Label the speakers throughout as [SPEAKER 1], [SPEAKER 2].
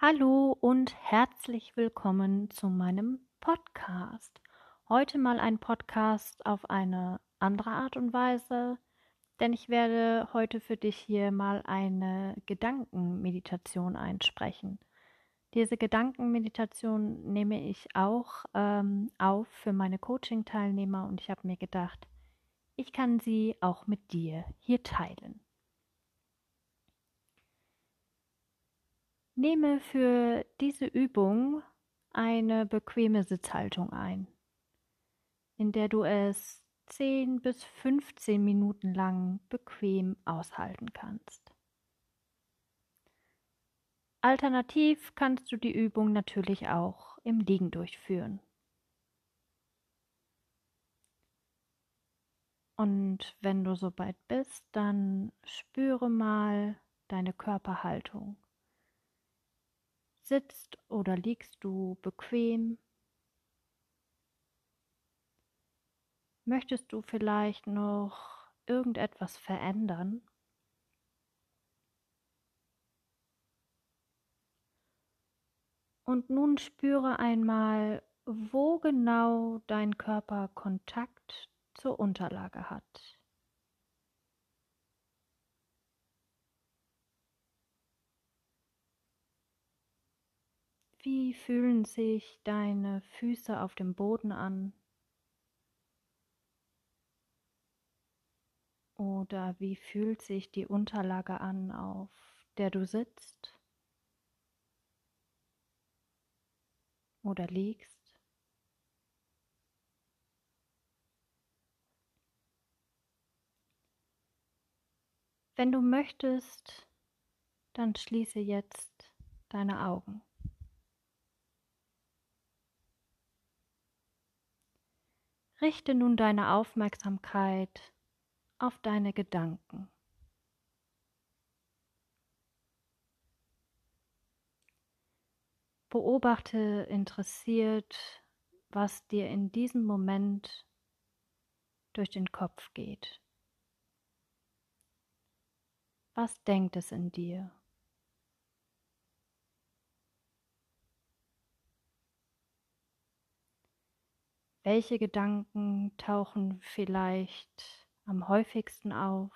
[SPEAKER 1] Hallo und herzlich willkommen zu meinem Podcast. Heute mal ein Podcast auf eine andere Art und Weise, denn ich werde heute für dich hier mal eine Gedankenmeditation einsprechen. Diese Gedankenmeditation nehme ich auch auf für meine Coaching-Teilnehmer und ich habe mir gedacht, ich kann sie auch mit dir hier teilen. Nehme für diese Übung eine bequeme Sitzhaltung ein, in der du es 10 bis 15 Minuten lang bequem aushalten kannst. Alternativ kannst du die Übung natürlich auch im Liegen durchführen. Und wenn du soweit bist, dann spüre mal deine Körperhaltung. Sitzt oder liegst du bequem? Möchtest du vielleicht noch irgendetwas verändern? Und nun spüre einmal, wo genau dein Körper Kontakt zur Unterlage hat. Wie fühlen sich deine Füße auf dem Boden an? Oder wie fühlt sich die Unterlage an, auf der du sitzt oder liegst? Wenn du möchtest, dann schließe jetzt deine Augen. Richte nun deine Aufmerksamkeit auf deine Gedanken. Beobachte interessiert, was dir in diesem Moment durch den Kopf geht. Was denkt es in dir? Welche Gedanken tauchen vielleicht am häufigsten auf?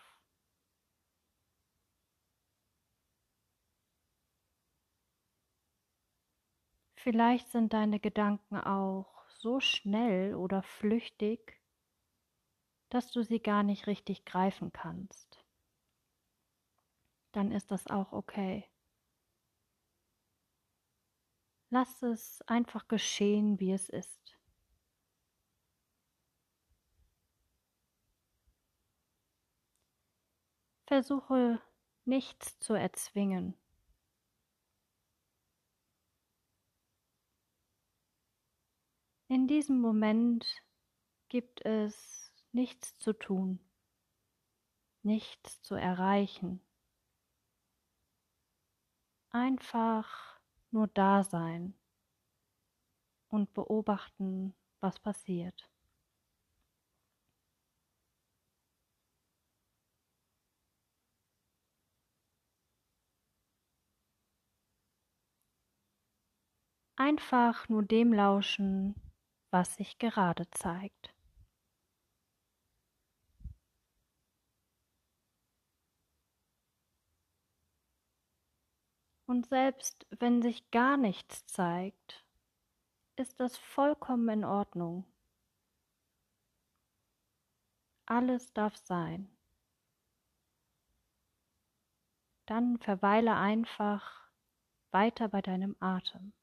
[SPEAKER 1] Vielleicht sind deine Gedanken auch so schnell oder flüchtig, dass du sie gar nicht richtig greifen kannst. Dann ist das auch okay. Lass es einfach geschehen, wie es ist. Versuche nichts zu erzwingen. In diesem Moment gibt es nichts zu tun, nichts zu erreichen. Einfach nur da sein und beobachten, was passiert. Einfach nur dem lauschen, was sich gerade zeigt. Und selbst wenn sich gar nichts zeigt, ist das vollkommen in Ordnung. Alles darf sein. Dann verweile einfach weiter bei deinem Atem.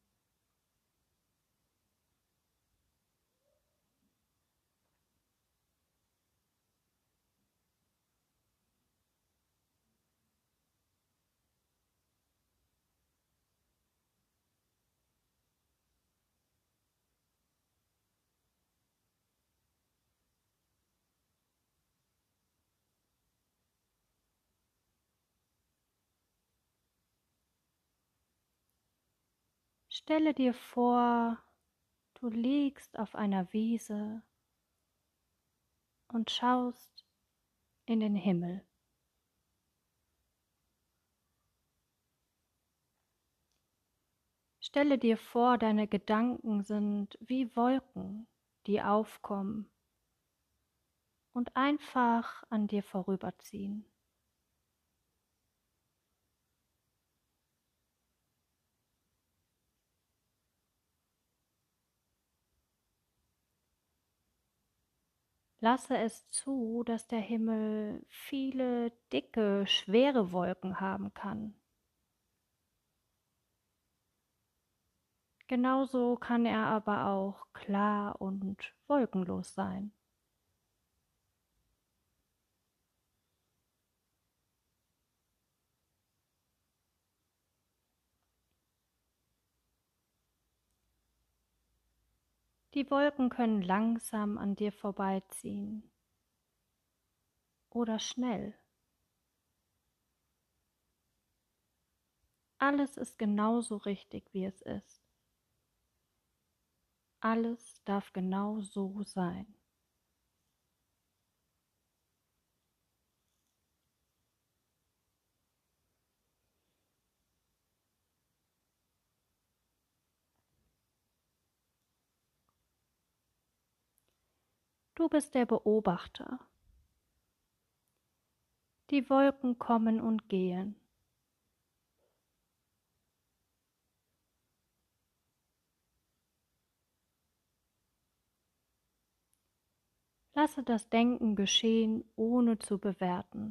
[SPEAKER 1] Stelle dir vor, du liegst auf einer Wiese und schaust in den Himmel. Stelle dir vor, deine Gedanken sind wie Wolken, die aufkommen und einfach an dir vorüberziehen. Lasse es zu, dass der Himmel viele dicke, schwere Wolken haben kann. Genauso kann er aber auch klar und wolkenlos sein. Die Wolken können langsam an dir vorbeiziehen oder schnell. Alles ist genauso richtig, wie es ist. Alles darf genau so sein. Du bist der Beobachter. Die Wolken kommen und gehen. Lasse das Denken geschehen, ohne zu bewerten.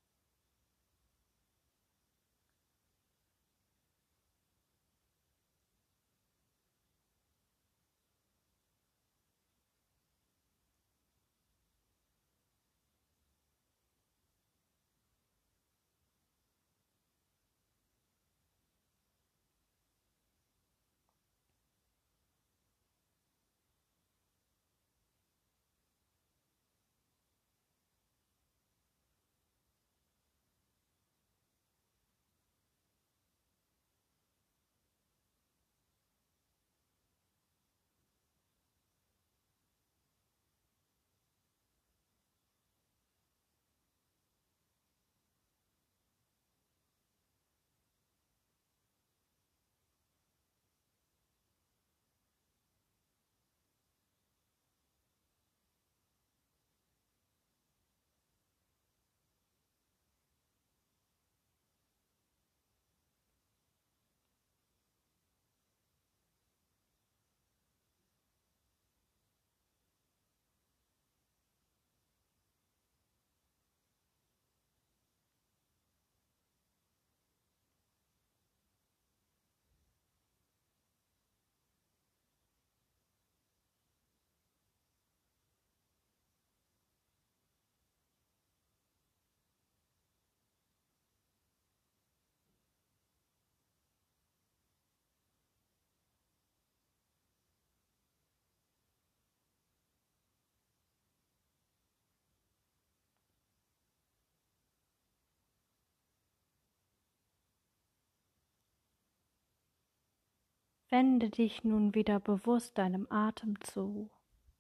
[SPEAKER 1] Wende dich nun wieder bewusst deinem Atem zu.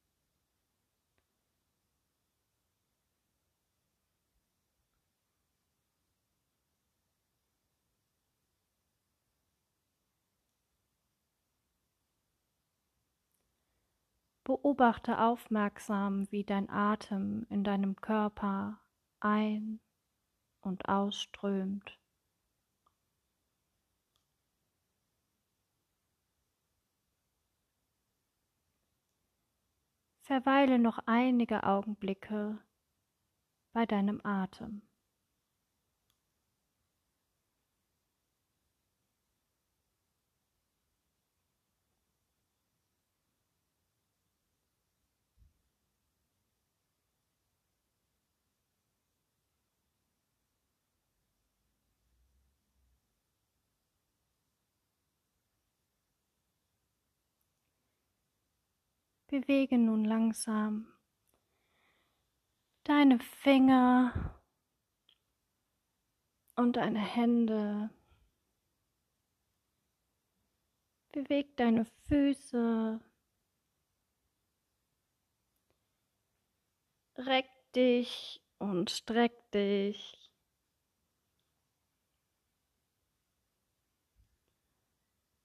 [SPEAKER 1] Beobachte aufmerksam, wie dein Atem in deinem Körper ein- und ausströmt. Verweile noch einige Augenblicke bei deinem Atem. Bewege nun langsam deine Finger und deine Hände. Beweg deine Füße. Reck dich und streck dich.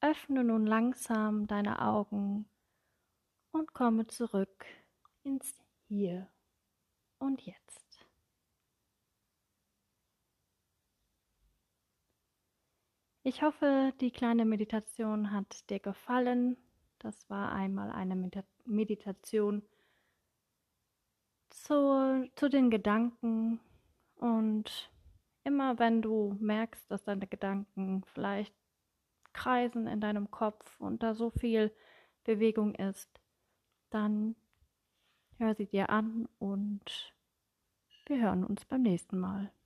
[SPEAKER 1] öffne nun langsam deine Augen und komme zurück ins Hier und Jetzt. Ich hoffe, die kleine Meditation hat dir gefallen. Das war einmal eine Meditation zu den Gedanken, und immer wenn du merkst, dass deine Gedanken vielleicht kreisen in deinem Kopf und da so viel Bewegung ist, dann hör sie dir an und wir hören uns beim nächsten Mal.